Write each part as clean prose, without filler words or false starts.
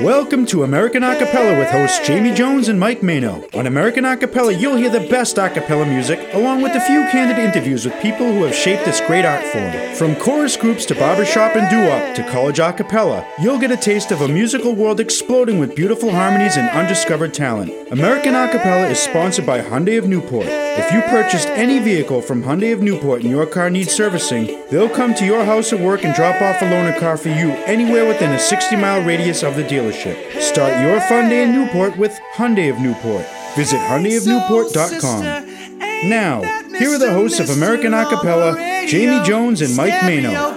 Welcome to American Acapella with hosts Jamie Jones and Mike Mano. On American Acapella, you'll hear the best acapella music, along with a few candid interviews with people who have shaped this great art form. From chorus groups to barbershop and doo-wop to college acapella, you'll get a taste of a musical world exploding with beautiful harmonies and undiscovered talent. American Acapella is sponsored by Hyundai of Newport. If you purchased any vehicle from Hyundai of Newport and your car needs servicing, they'll come to your house or work and drop off a loaner car for you anywhere within a 60-mile radius of the dealership. Start your fun day in Newport with Hyundai of Newport. Visit HyundaiofNewport.com. Now, here are the hosts of American Acapella, Jamie Jones and Mike Mano.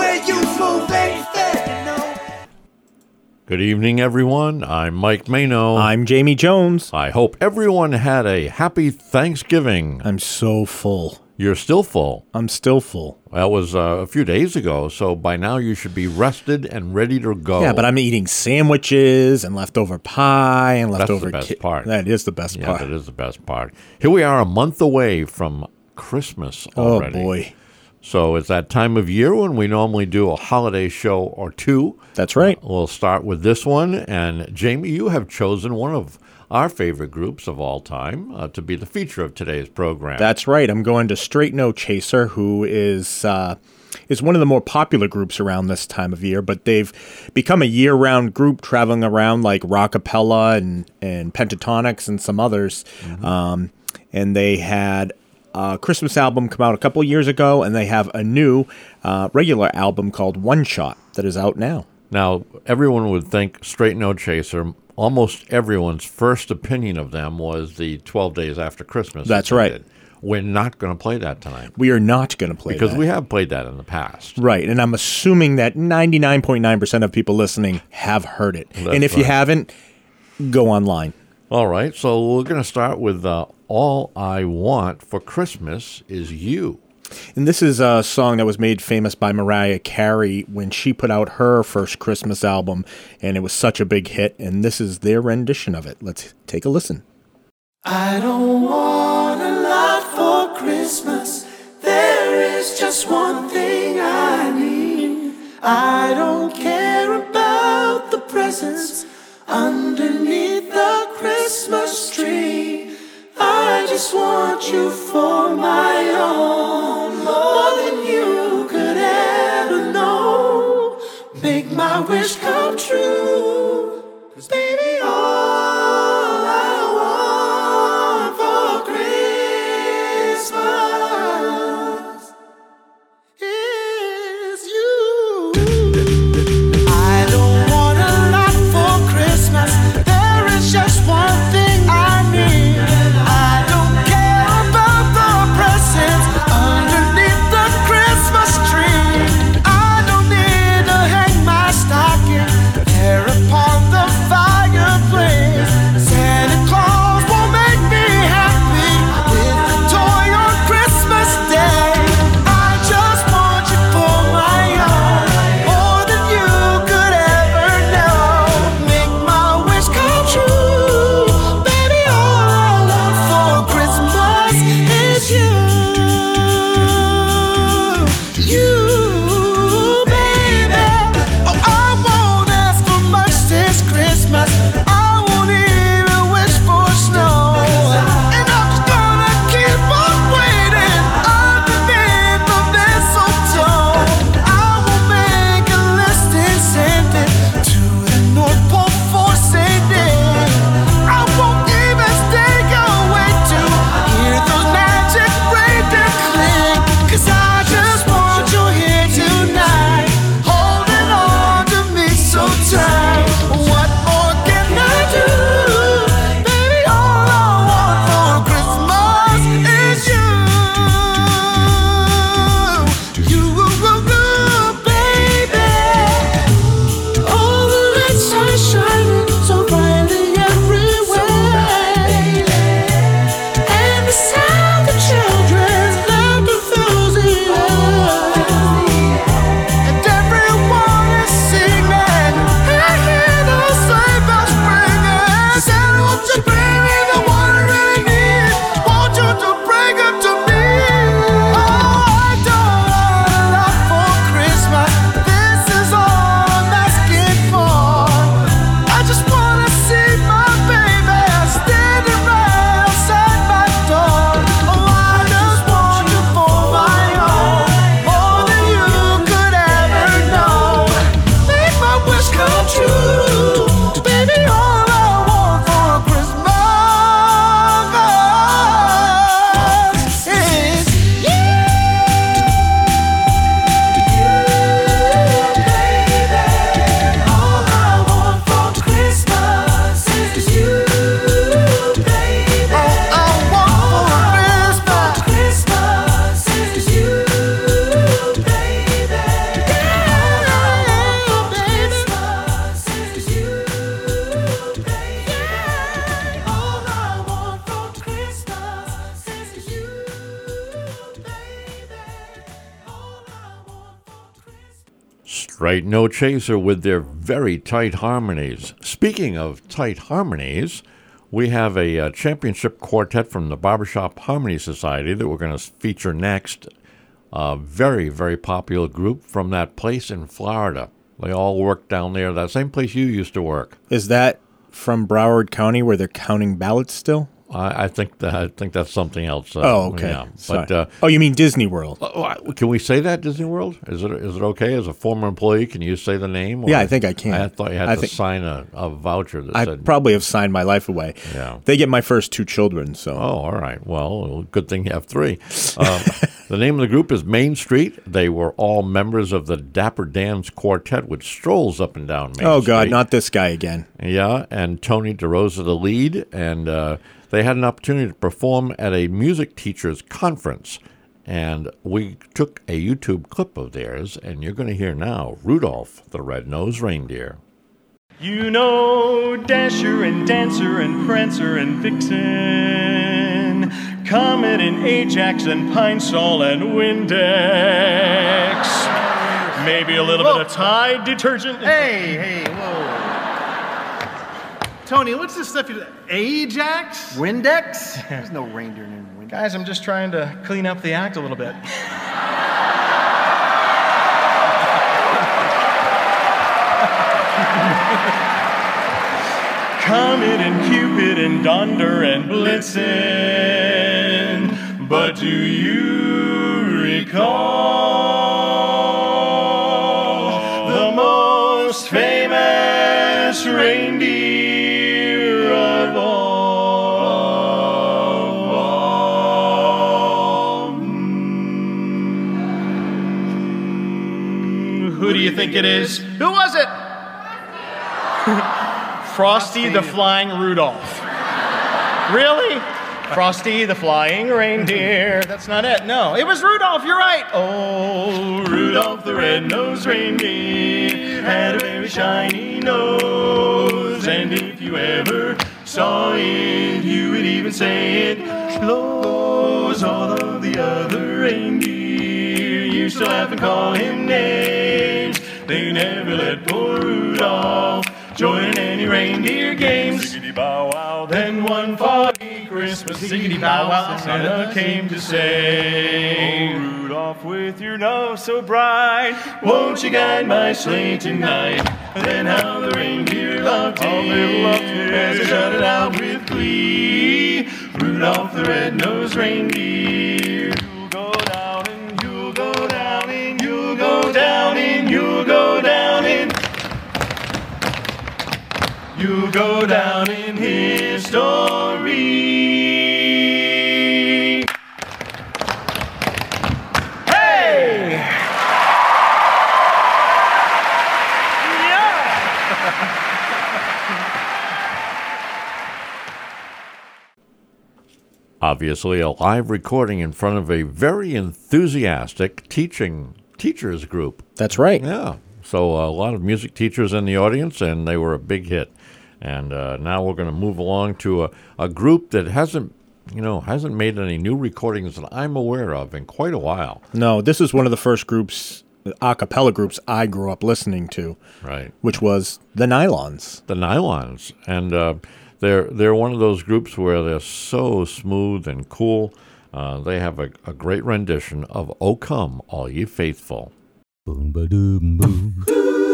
Good evening, everyone. I'm Mike Mano. I'm Jamie Jones. I hope everyone had a happy Thanksgiving. I'm so full. You're still full. I'm still full. That was a few days ago, so by now you should be rested and ready to go. Yeah, but I'm eating sandwiches and leftover pie and leftover... That's the best part. That is the best part. Yeah, that is the best part. Here we are a month away from Christmas already. Oh, boy. So it's that time of year when we normally do a holiday show or two. That's right. We'll start with this one. And Jamie, you have chosen one of our favorite groups of all time to be the feature of today's program. That's right. I'm going to Straight No Chaser, who is one of the more popular groups around this time of year, but they've become a year-round group traveling around like Rockapella and Pentatonics and some others. Mm-hmm. And they had a Christmas album come out a couple years ago, and they have a new regular album called One Shot that is out now. Now, everyone would think Straight No Chaser, almost everyone's first opinion of them was the 12 Days After Christmas. That's right. We're not going to play that tonight. We are not going to play because that. we have played that in the past. Right, and I'm assuming that 99.9% of people listening have heard it. That's and if you haven't, go online. All right, so we're going to start with All I Want for Christmas Is You. And this is a song that was made famous by Mariah Carey when she put out her first Christmas album, and it was such a big hit, and this is their rendition of it. Let's take a listen. I don't want a lot for Christmas. There is just one thing I need. I don't care about the presents underneath the Christmas tree. I just want you for my own, more than you could ever know. Make my wish come true, 'cause baby, all I want for Christmas is you. I don't want a lot for Christmas. There is just one thing I need. Underneath the Christmas tree, I don't need to hang my stocking, tear apart Straight No Chaser with their very tight harmonies. Speaking of tight harmonies, we have a championship quartet from the Barbershop Harmony Society that we're going to feature next. A very, very popular group from that place in Florida. They all work down there, that same place you used to work. Is that from Broward County where they're counting ballots still? I think that's something else. Okay. Yeah. Sorry. But you mean Disney World? Can we say that, Disney World? Is it okay as a former employee? Can you say the name? Yeah, I think I can. I thought you had to sign a voucher that I said. probably have signed my life away. Yeah. They get my first 2 children, so. Oh, all right. Well, good thing you have 3. The name of the group is Main Street. They were all members of the Dapper Dan's Quartet, which strolls up and down Main Street. Oh, God, not this guy again. Yeah, and Tony DeRosa the lead, and they had an opportunity to perform at a music teachers conference, and we took a YouTube clip of theirs, and you're going to hear now Rudolph the Red-Nosed Reindeer. You know Dasher and Dancer and Prancer and Vixen, Comet and Ajax and Pine Sol and Windex, maybe a little bit of Tide detergent. Hey, whoa. Tony, what's this stuff you do? Ajax? Windex? There's no reindeer named Windex. Guys, I'm just trying to clean up the act a little bit. Comet and Cupid and Donder and Blitzen, but do you recall the most famous reindeer of all? Who do you think it is? Who was it? Frosty the Flying Rudolph. Really? Frosty the Flying Reindeer. That's not it. No, it was Rudolph. You're right. Oh, Rudolph the Red-Nosed Reindeer had a very shiny nose. And if you ever saw it, you would even say it glows. All of the other reindeer used to laugh and call him names. They never let poor Rudolph join in any reindeer games. Ziggity bow wow. Then one foggy Christmas, ziggity bow wow, Santa came to say, "Oh, Rudolph, with your nose so bright, won't you guide my sleigh tonight?" Then how the reindeer loved him, as they shouted out with glee, "Rudolph the Red-Nosed Reindeer, you'll go down and you'll go down and you'll go down and you'll go down and you'll go down in history." Hey! Yeah! Obviously, a live recording in front of a very enthusiastic teachers group. That's right. Yeah. So a lot of music teachers in the audience, and they were a big hit. And now we're going to move along to a group that hasn't made any new recordings that I'm aware of in quite a while. No, this is one of the first groups, a cappella groups I grew up listening to. Right. Which was the Nylons. The Nylons. And they're one of those groups where they're so smooth and cool. They have a great rendition of "O Come, All Ye Faithful." Boom ba doom boom.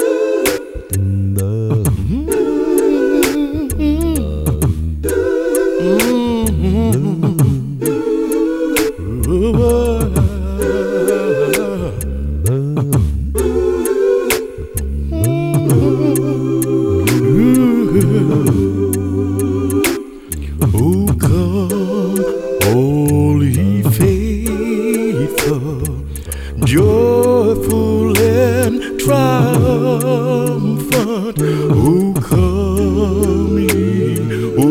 Oh, come, all ye faithful, joyful and triumphant. Oh, come ye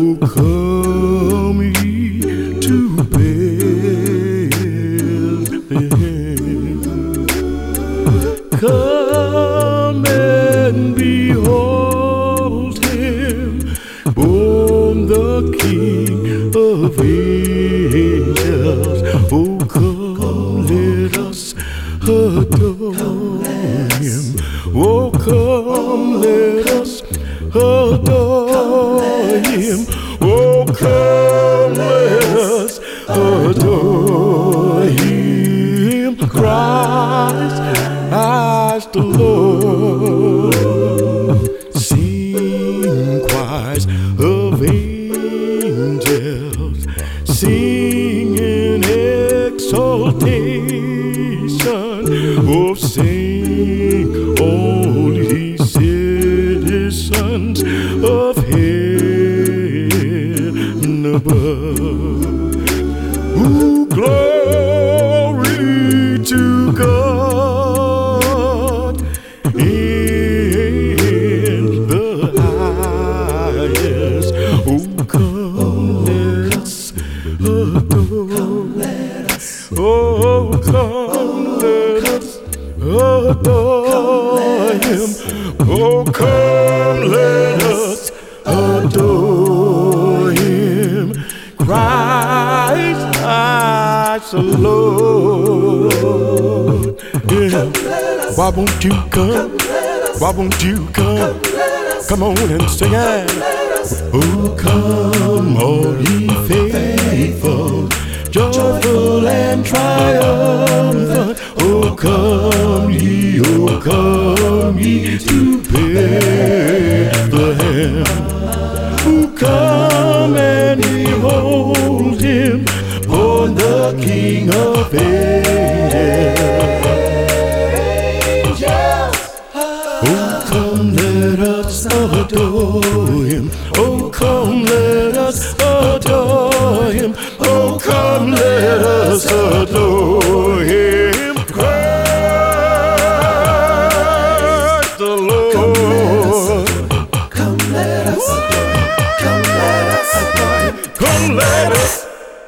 to Bethlehem. Come and behold him, born the King of angels. Oh, come, let us adore him. Christ the Lord. Sing choirs of angels, sing in exaltation. Oh, sing all ye citizens of heaven above. Ooh, glory to God in the highest. Oh, come let us adore. Oh, come let us adore Him. Oh, come let us adore Him. Christ the Lord. Yeah. Why won't you come? Why won't you come? Come on and sing it. Oh, come, all ye faithful, joyful and triumphant. Oh, come ye to Bethlehem. Oh, come and behold Him, born the King of angels. Oh, come let us adore Him. Oh, come let us adore Him. Oh, come let us adore Him. Christ the Lord. Come let us adore Him. Come let us adore Him. Come let us.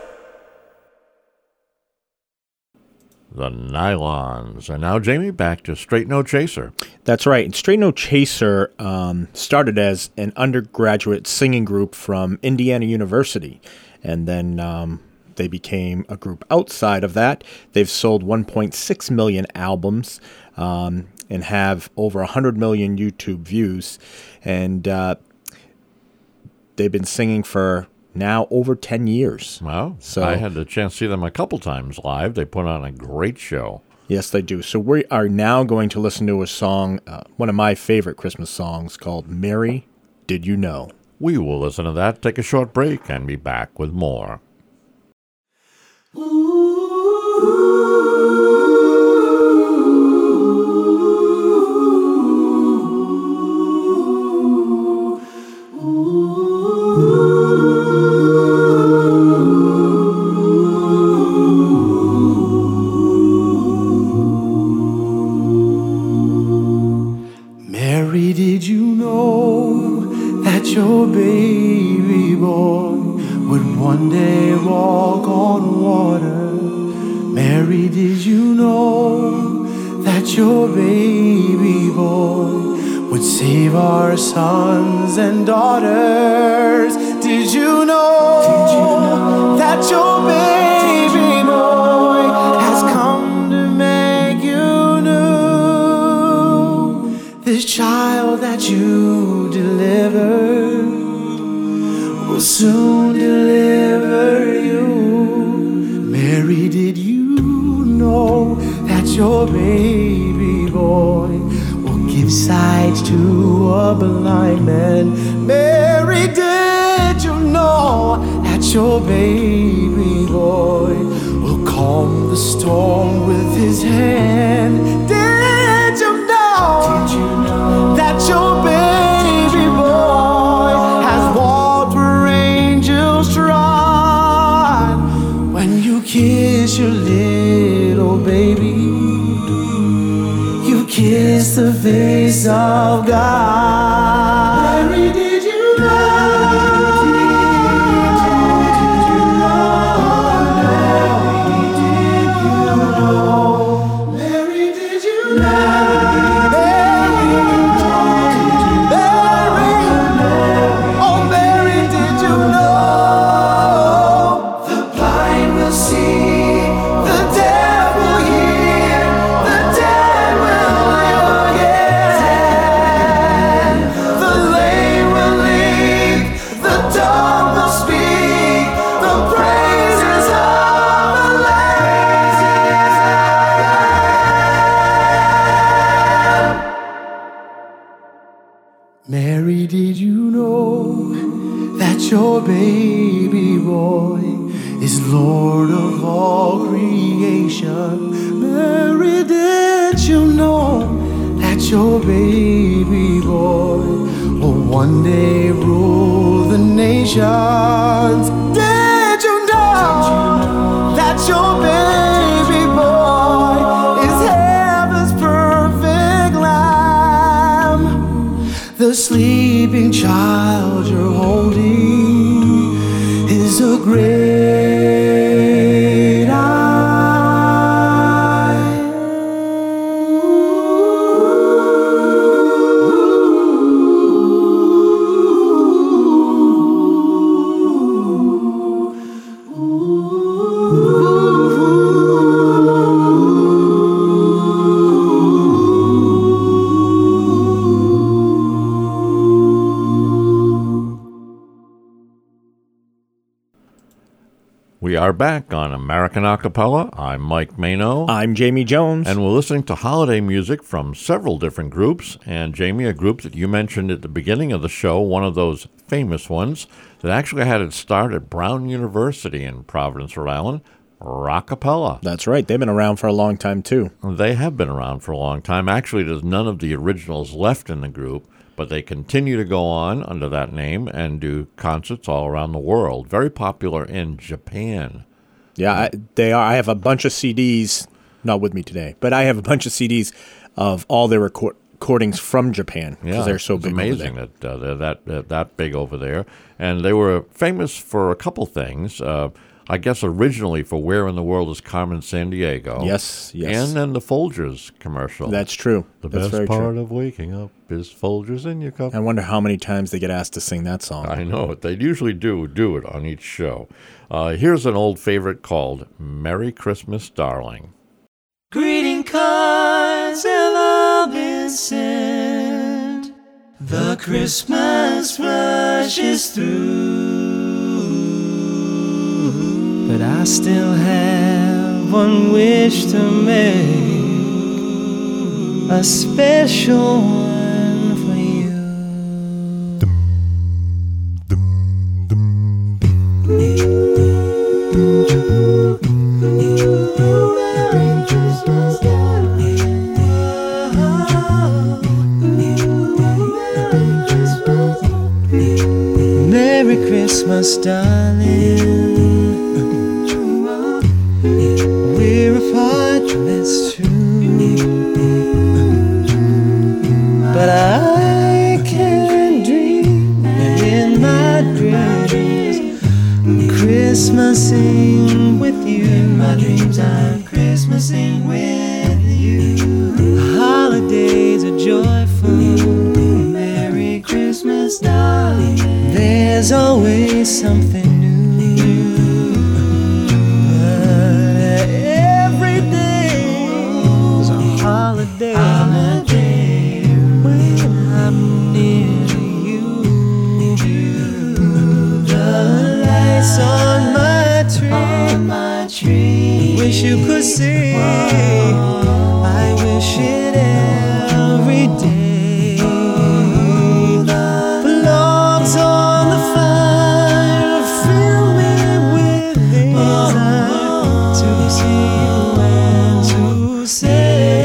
The Nylons. And now, Jamie, back to Straight No Chaser. That's right. And Straight No Chaser started as an undergraduate singing group from Indiana University. And then they became a group outside of that. They've sold 1.6 million albums and have over 100 million YouTube views. And they've been singing for now over 10 years. Wow. So I had the chance to see them a couple times live. They put on a great show. Yes, they do. So we are now going to listen to a song, one of my favorite Christmas songs, called Mary, Did You Know? We will listen to that, take a short break, and be back with more. Mary, did you know that your baby boy would one day walk on water? Mary, did you know that your baby boy would save our sons and daughters? Did you know that your baby boy has come to make you new? This child that you delivered will soon deliver you. Mary, did you know that your baby boy will give sight to a blind man? Mary, did you know that your baby boy will calm the storm with his hand? Did you know that your baby boy has walked where angels trod? When you kiss your little baby, you kiss the face of God. Mary, did you know? baby boy is Lord of all creation. Mary, did you know that your baby boy will one day rule the nations? Did you know that your baby boy is heaven's perfect lamb? The sleeping child you're holding is a great I. We are back on American Acapella. I'm Mike Mano. I'm Jamie Jones. And we're listening to holiday music from several different groups. And Jamie, a group that you mentioned at the beginning of the show, one of those famous ones that actually had its start at Brown University in Providence, Rhode Island, Rockapella. That's right. They've been around for a long time, too. They have been around for a long time. Actually, there's none of the originals left in the group, but they continue to go on under that name and do concerts all around the world. Very popular in Japan. Yeah, they are. I have a bunch of CDs, not with me today, but I have a bunch of CDs of all their recordings from Japan because they're so big. It's amazing over there. that they're that big over there. And they were famous for a couple things. I guess originally for Where in the World is Carmen Sandiego? Yes. And then the Folgers commercial. That's true. The That's best part of waking up is Folgers in your cup. I wonder how many times they get asked to sing that song. I know it. They usually do it on each show. Here's an old favorite called Merry Christmas, Darling. Greeting cards have all been sent. The Christmas rush is through. But I still have one wish to make, a special one for you. Merry Christmas, darling. We're apart, that's true, but I can dream, and in my dreams I'm Christmasing with you. In my dreams I'm Christmasing with you. Holidays are joyful. Merry Christmas, darling. There's always something new. Holiday when I'm near you. The lights on my tree. Wish you could see. I wish it every day. The logs on the fire fill me with desire to see you and to say.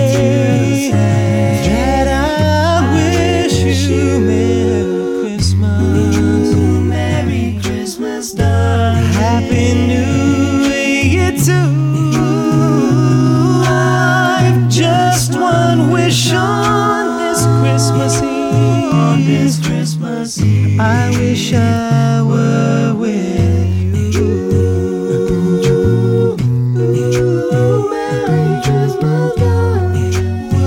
Happy New Year too. I've just one wish on this Christmas Eve. I wish I were with you. Merry Christmas, darling.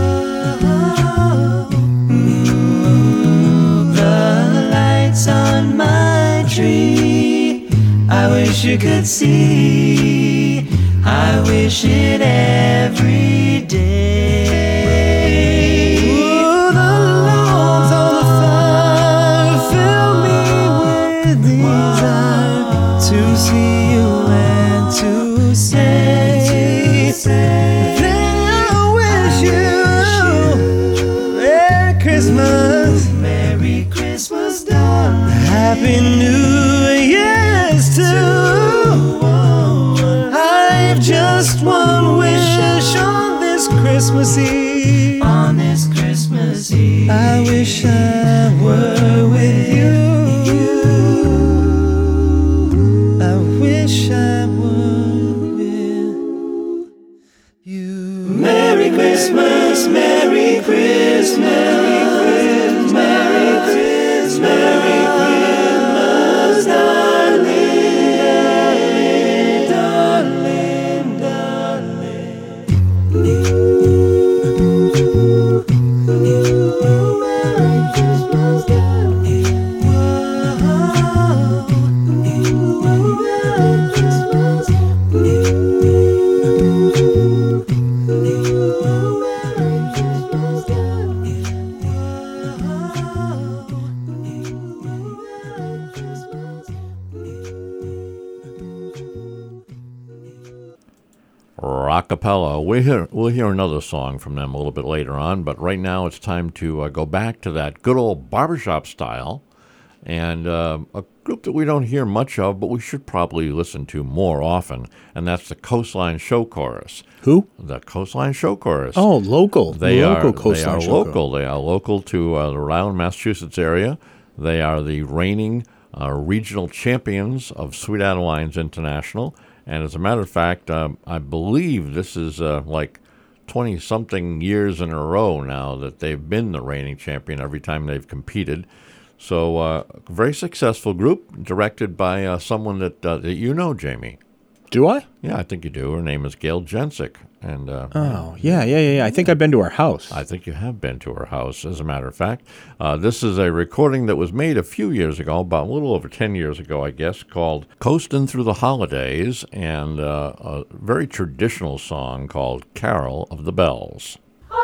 The lights on my tree, I wish you could see. I wish it every day. Ooh, the logs on the fire fill me with desire to see you and to say, then I wish you Merry Christmas, Merry Christmas, darling. Happy New Year. I wish I were with you. I wish I were with you. Merry Christmas, Merry Christmas, Merry Christmas, Merry Christmas, Merry Christmas, darling, darling, Rockapella. We'll hear another song from them a little bit later on, but right now it's time to go back to that good old barbershop style, and a group that we don't hear much of, but we should probably listen to more often, and that's the Coastline Show Chorus. Who? The Coastline Show Chorus. Oh, local. They local are Coastline Show local. They are local to the Rhode Island, Massachusetts area. They are the reigning regional champions of Sweet Adelines International. And as a matter of fact, I believe this is like 20-something years in a row now that they've been the reigning champion every time they've competed. So very successful group, directed by someone that you know, Jamie. Do I? Yeah, I think you do. Her name is Gail Jensick. And yeah. I think I've been to her house. I think you have been to her house, as a matter of fact. This is a recording that was made a few years ago, about a little over 10 years ago, I guess, called Coastin' Through the Holidays, and a very traditional song called Carol of the Bells.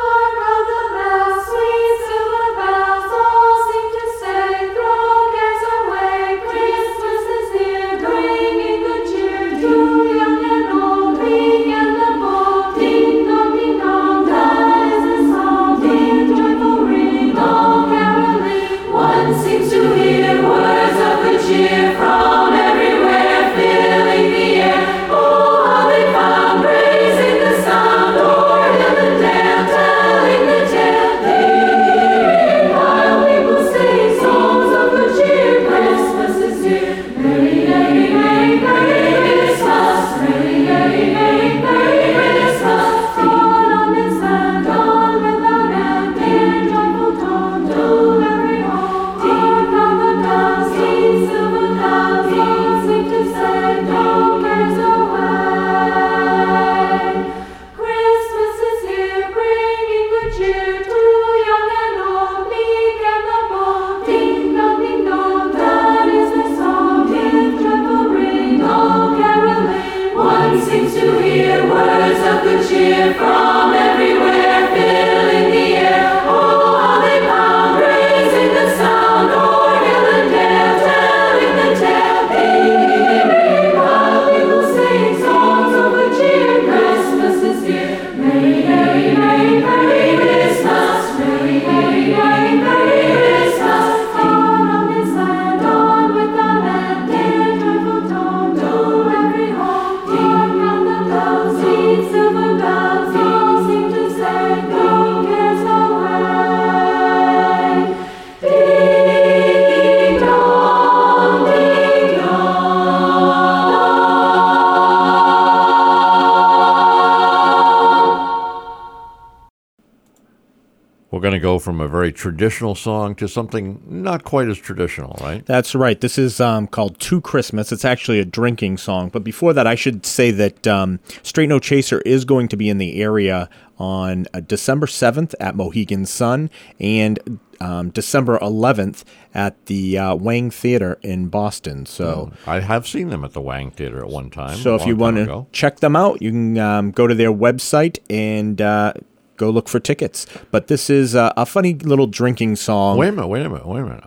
Going to go from a very traditional song to something not quite as traditional, right? That's right. This is called To Christmas. It's actually a drinking song. But before that, I should say that Straight No Chaser is going to be in the area on December 7th at Mohegan Sun and December 11th at the Wang Theater in Boston. So I have seen them at the Wang Theater at one time. So if you want to check them out, you can go to their website and go look for tickets. But this is a funny little drinking song. Wait a minute.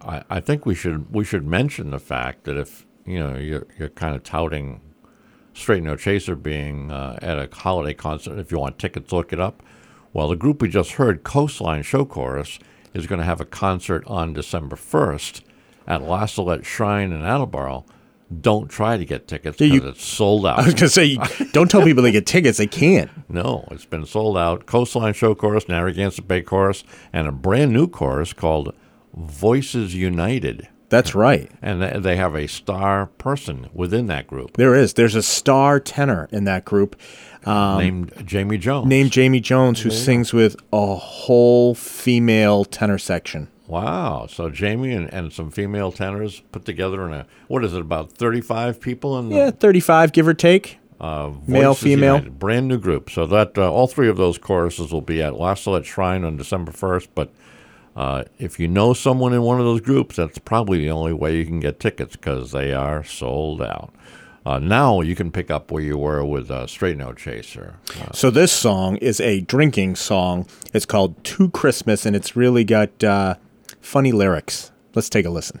I think we should mention the fact that if you're kind of touting Straight No Chaser being at a holiday concert, if you want tickets, look it up. Well, the group we just heard, Coastline Show Chorus, is going to have a concert on December 1st at La Salette Shrine in Attleboro. Don't try to get tickets Yeah, because it's sold out. I was going to say, don't tell people they get tickets. They can't. No, it's been sold out. Coastline Show Chorus, Narragansett Bay Chorus, and a brand new chorus called Voices United. That's right. And they have a star person within that group. There is. There's a star tenor in that group. Named Jamie Jones. Named Jamie Jones, who sings with a whole female tenor section. Wow. So Jamie and some female tenors put together in what is it, about 35 people? Yeah, 35, give or take. Male, female. United, brand new group. So that all three of those choruses will be at La Salette Shrine on December 1st. But if you know someone in one of those groups, that's probably the only way you can get tickets because they are sold out. Now you can pick up where you were with Straight No Chaser. So this song is a drinking song. It's called To Christmas, and it's really got funny lyrics. Let's take a listen.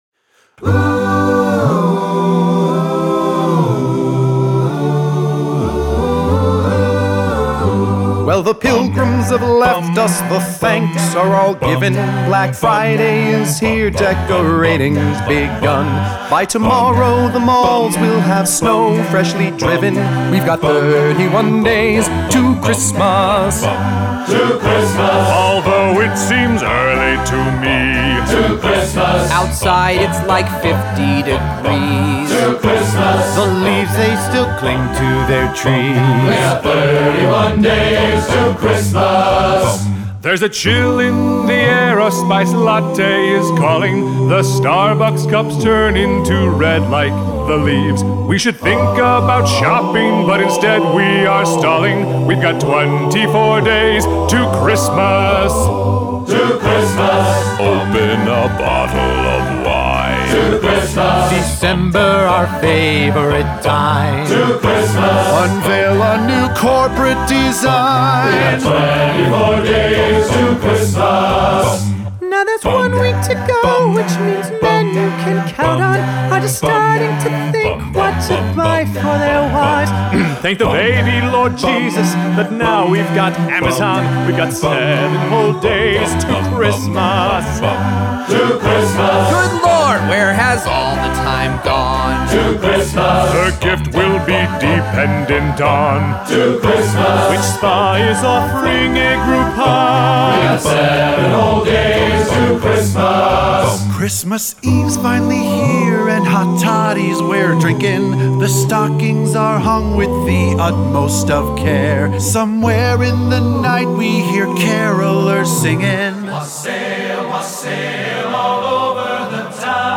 Well, the pilgrims have left us, the thanks are all given. Black Friday is here, decorating's begun. By tomorrow, the malls will have snow freshly driven. We've got 31 days to Christmas. To Christmas. Although it seems early to me. To Christmas. Outside it's like 50 degrees. To Christmas. The leaves, they still cling to their trees. We got 31 days to Christmas. There's a chill in the air, a spice latte is calling. The Starbucks cups turn into red like the leaves. We should think about shopping, but instead we are stalling. We've got 24 days to Christmas. To Christmas. Open a bottle of wine. To Christmas. December, our favorite time. To Christmas. Unveil a new corporate design. 24 days to Christmas. Now there's 1 week to go, which means men you can count on are just starting to think what to buy for their wives. Thank the baby Lord Jesus that now we've got Amazon. We've got 7 whole days to Christmas. To Christmas. Good Lord, where has all the time gone? To Christmas. The gift will be dependent on. To Christmas. Which spa is offering a Groupon? We got 7 whole days to Christmas. Christmas Eve's finally here and hot toddies we're drinking. The stockings are hung with the utmost of care. Somewhere in the night we hear carolers singing. Wassail, wassail all over the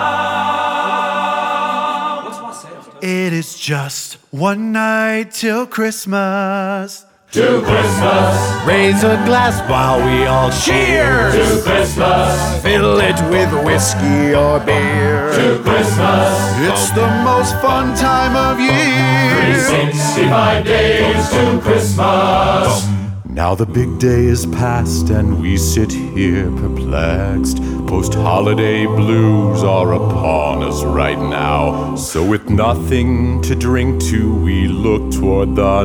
town. What's wassail? It is just one night till Christmas. To Christmas. Raise a glass while we all cheers. To Christmas. Fill it with whiskey or beer. To Christmas. It's the most fun time of year. 365 days to Christmas. Now the big day is past and we sit here perplexed. Post-holiday blues are upon us right now. So with nothing to drink to, we look toward the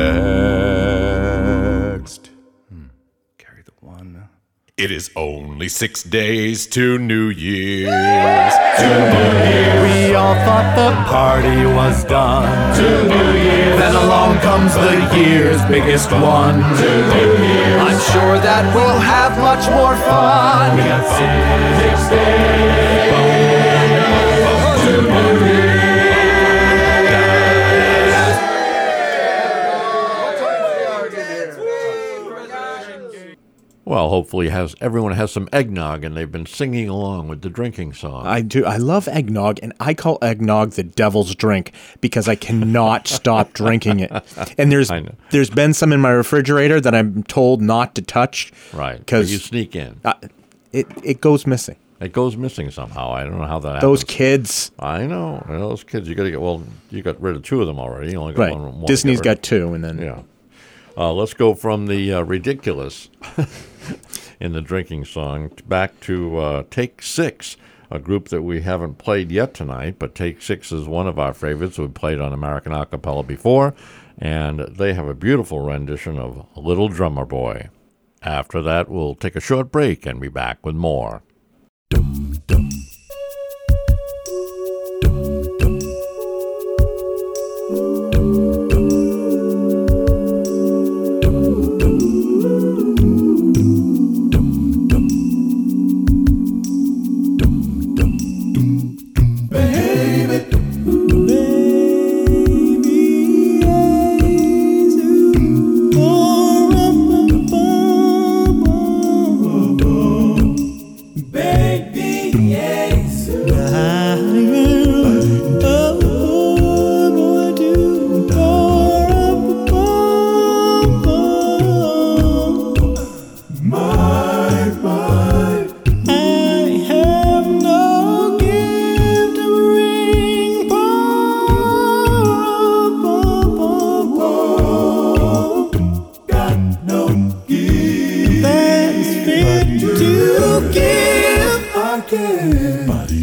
next. Carry the one. It is only 6 days to New Year's. We all thought the party was done. To New Year's. Then along comes the year's biggest one. To New Year's. I'm sure that we'll have much more fun. We got 6 days to New Year's. Well, hopefully everyone has some eggnog and they've been singing along with the drinking song. I do. I love eggnog, and I call eggnog the devil's drink because I cannot stop drinking it. And there's been some in my refrigerator that I'm told not to touch. Right. Because you sneak in. It goes missing. It goes missing somehow. I don't know how that happens. Those kids. I know. Those kids. You got to get. Well, you got rid of 2 of them already. You only got Right. one. Disney's got 2, and then yeah. Let's go from the ridiculous in the drinking song back to Take 6, a group that we haven't played yet tonight, but Take 6 is one of our favorites. We've played on American Acapella before, and they have a beautiful rendition of Little Drummer Boy. After that, we'll take a short break and be back with more. Dum, dum. Dum, dum. me to give again.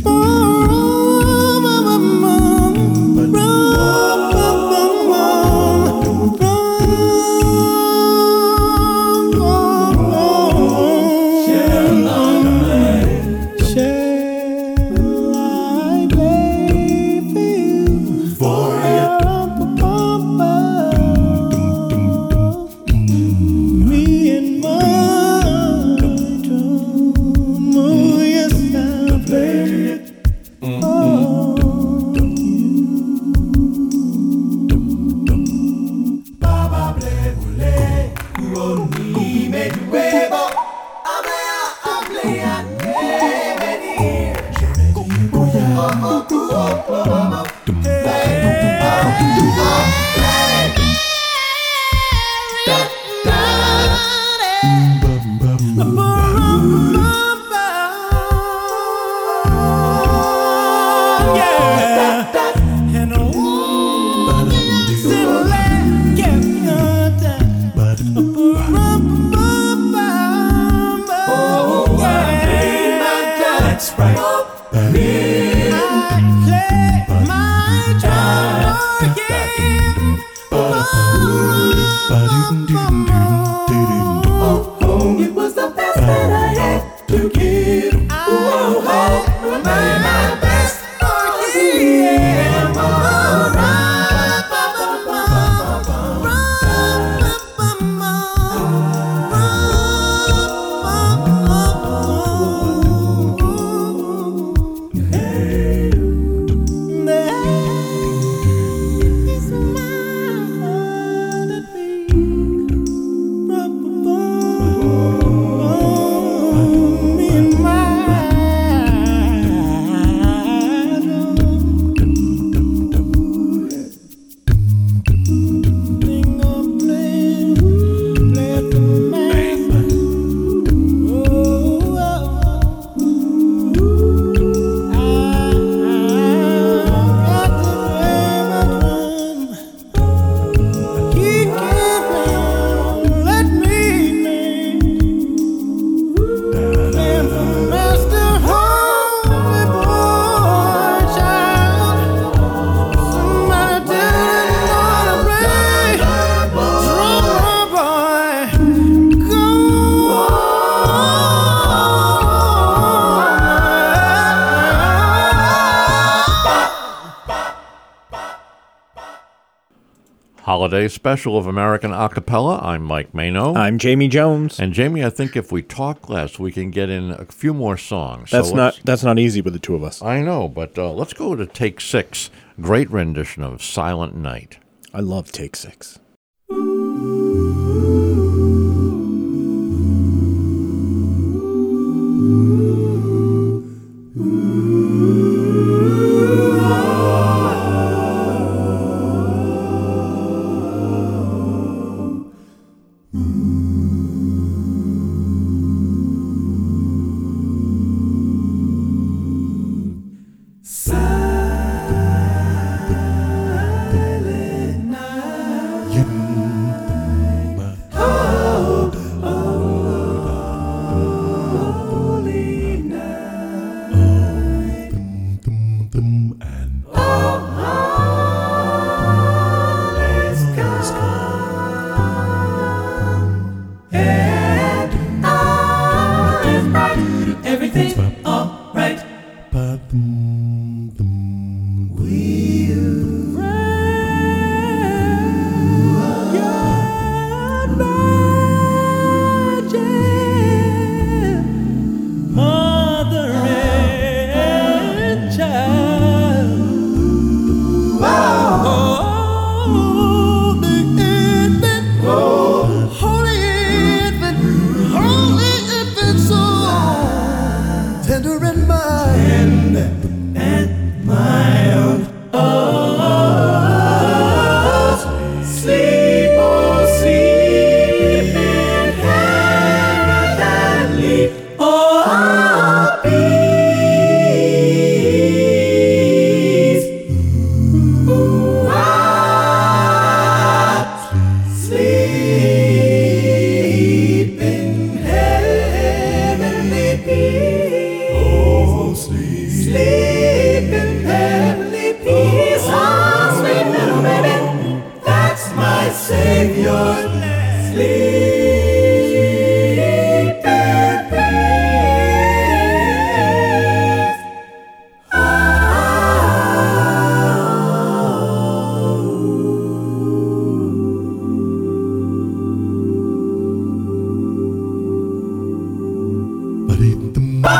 Holiday special of American Acapella. I'm Mike Mano. I'm Jamie Jones. And Jamie, I think if we talk less, we can get in a few more songs. That's not easy with the two of us. I know, but let's go to Take 6. Great rendition of Silent Night. I love Take 6.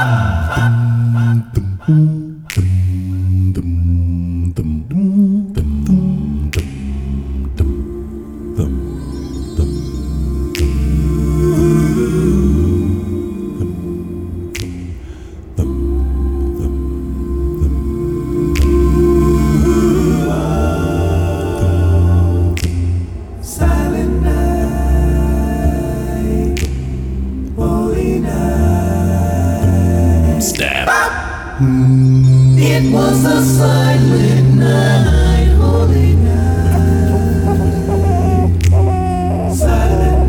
It was a silent night, holy night, silent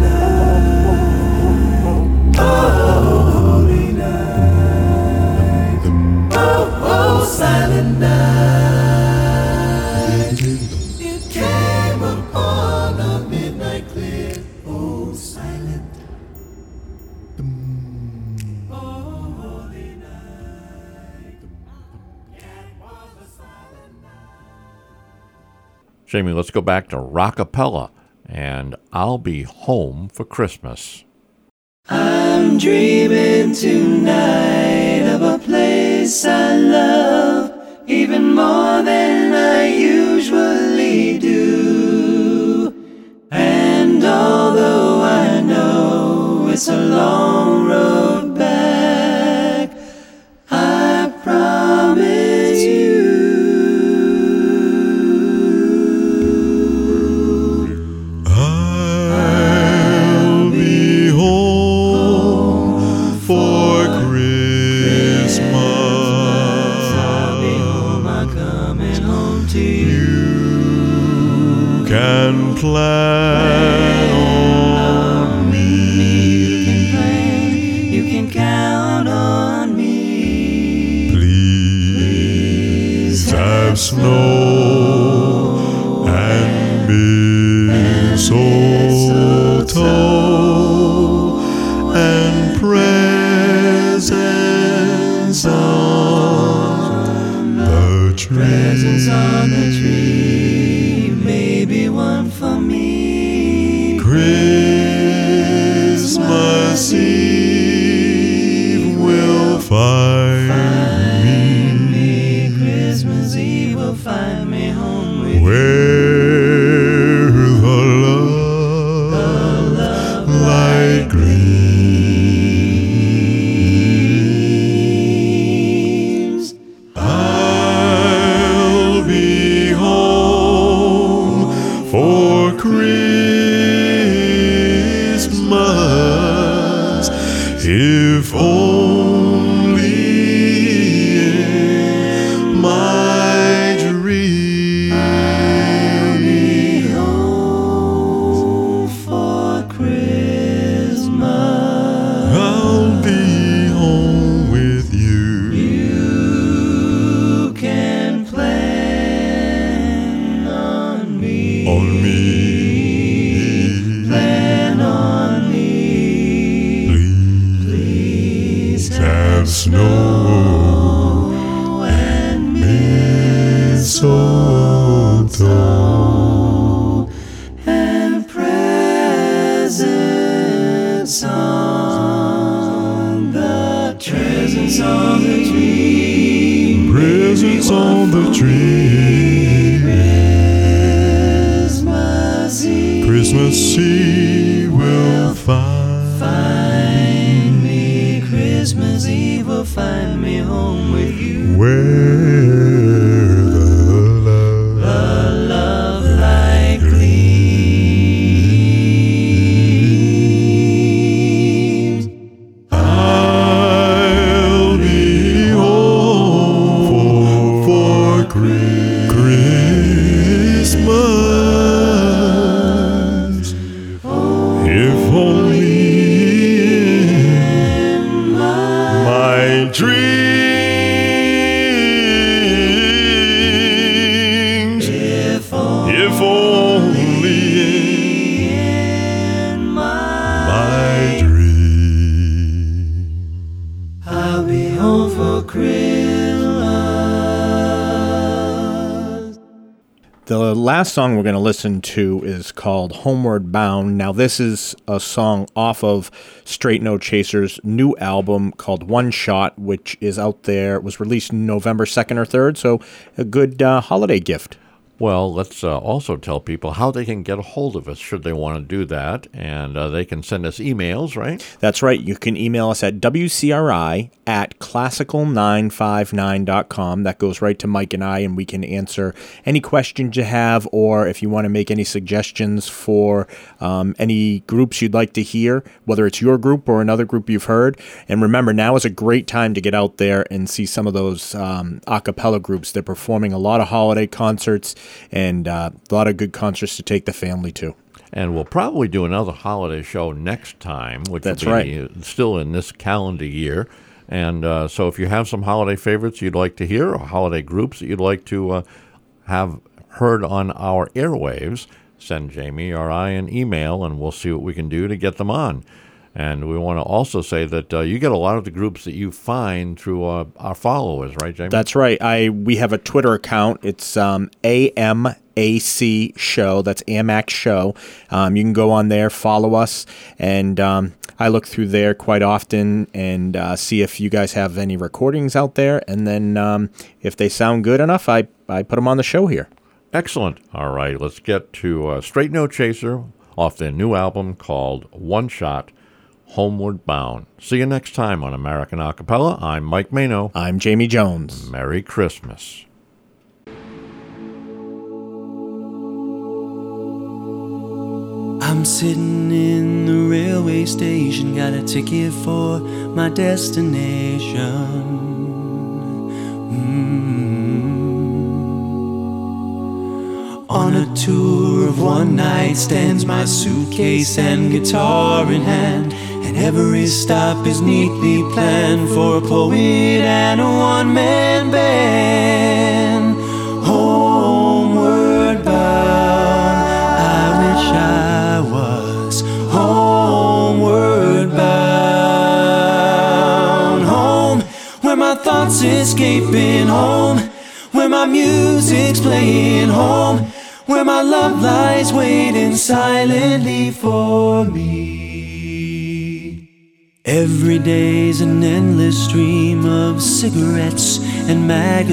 night, oh, holy night, oh, silent night. It came upon a midnight clear, oh, silent. Jamie, let's go back to Rockapella and I'll Be Home for Christmas. I'm dreaming tonight of a place I love even more than I usually do. And although I know it's a long road back, I promise you I'll be home for Christmas. I'll be home, I'm coming home to you. You can plan on me. You can count on me. Please have snow and mistletoe and presents on the tree. Presents on the tree, maybe one for me. Christmas Eve will find me Christmas Eve will find me home with where the love light gleams. I'll be home for Christmas, if only in my dream. I'll be home for Christmas. I'll be home with you. You can plan on me. On me. Plan on me. Please have snow and mistletoe and presents on the tree. Presents on the tree. presents on the tree. Christmas Eve. Christmas Eve will find me. Christmas Eve will find me home with you. where the love light gleams. I'll be home for Christmas, if only in my dreams, if only in my dreams. I'll be home for Christmas. The last song we're going to listen to is called Homeward Bound. Now, this is a song off of Straight No Chaser's new album called One Shot, which is out there. It was released November 2nd or 3rd, so a good holiday gift. Well, let's also tell people how they can get a hold of us should they want to do that. And they can send us emails, right? That's right. You can email us at wcri@classical959.com. That goes right to Mike and I, and we can answer any questions you have, or if you want to make any suggestions for any groups you'd like to hear, whether it's your group or another group you've heard. And remember, now is a great time to get out there and see some of those a cappella groups. They're performing a lot of holiday concerts, and a lot of good concerts to take the family to. And we'll probably do another holiday show next time, which That's will be right. Still in this calendar year. And so if you have some holiday favorites you'd like to hear, or holiday groups that you'd like to have heard on our airwaves, send Jamie or I an email, and we'll see what we can do to get them on. And we want to also say that you get a lot of the groups that you find through our followers, right, Jamie? That's right. We have a Twitter account. It's AMAC Show. That's AMAC Show. You can go on there, follow us, and I look through there quite often and see if you guys have any recordings out there. And then if they sound good enough, I put them on the show here. Excellent. All right, let's get to Straight No Chaser off their new album called One Shot, Homeward Bound. See you next time on American Acapella. I'm Mike Mano. I'm Jamie Jones. Merry Christmas. I'm sitting in the railway station, got a ticket for my destination. On a tour of one night stands, my suitcase and guitar in hand, and every stop is neatly planned for a poet and a one-man band. Homeward bound, I wish I was homeward bound. Home, where my thoughts escaping, home where my music's playing, home where my love lies waiting silently for me. Every day's an endless stream of cigarettes and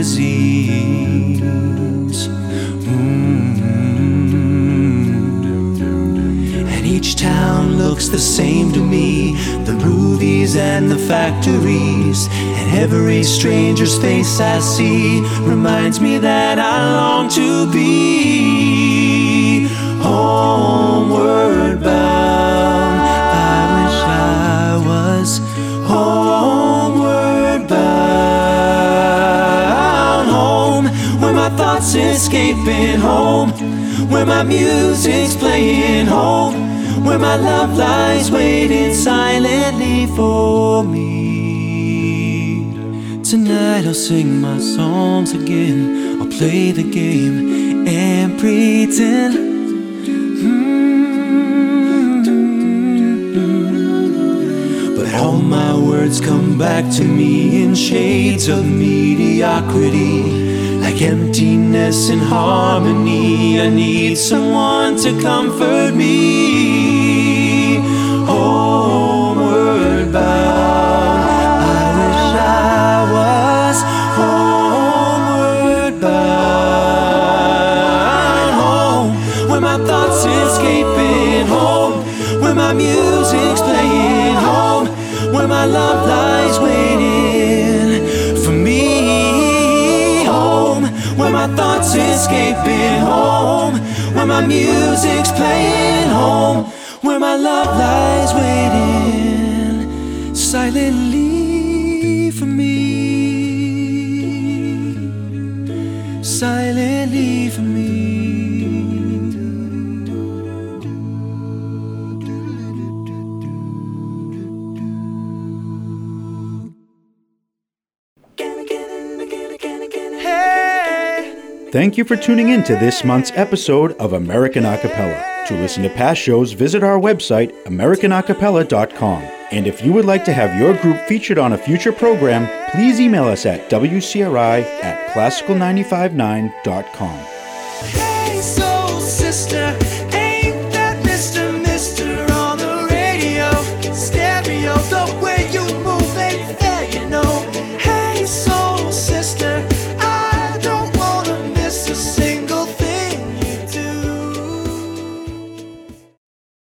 magazines. And each town looks the same to me, the movies and the factories, and every stranger's face I see reminds me that I long to be homeward bound. I wish I was homeward bound. Home, where my thoughts escaping, home where my music's playing, home where my love lies waiting silently for me. Tonight I'll sing my songs again, I'll play the game and pretend. But all my words come back to me in shades of mediocrity, like emptiness and harmony. I need someone to comfort me. Homeward bound, I wish I was homeward bound. Home, where my thoughts escaping, home where my music's playing, home where my love lies waiting for me. Home, where my thoughts escaping, home where my music's playing, home where my love lies waiting silently for me. Silently for me. Thank you for tuning in to this month's episode of American Acapella. To listen to past shows, visit our website, americanacapella.com. And if you would like to have your group featured on a future program, please email us at wcri@classical959.com. sister.